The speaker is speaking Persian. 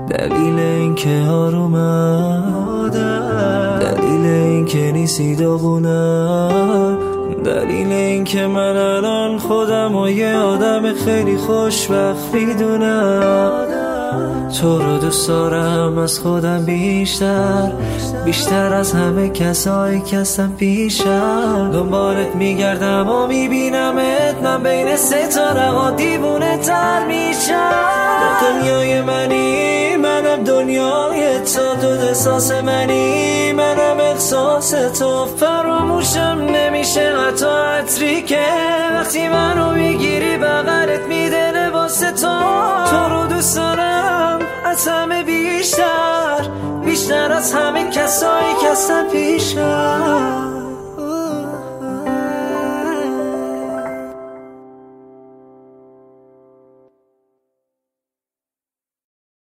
دلیل این که آرومم، دلیل این که نیستی داغونم، دلیل این که من الان خودم و یه آدم خیلی خوشبخت میدونم. تو رو دوست دارم از خودم بیشتر از همه کسایی که هستن پیشم. دنبالت میگردم و میبینمت، من بین ستاره ها دیوونه تر میشم. دنیای منی، منم دنیای تو احساس منی، منم احساس تو. فراموشم نمیشه حتی عطری که وقتی منو میگیری بغلت میده لباس تو. تو رو دوست دارم از همه بیشتر از همه کسایی که هستن پیشم.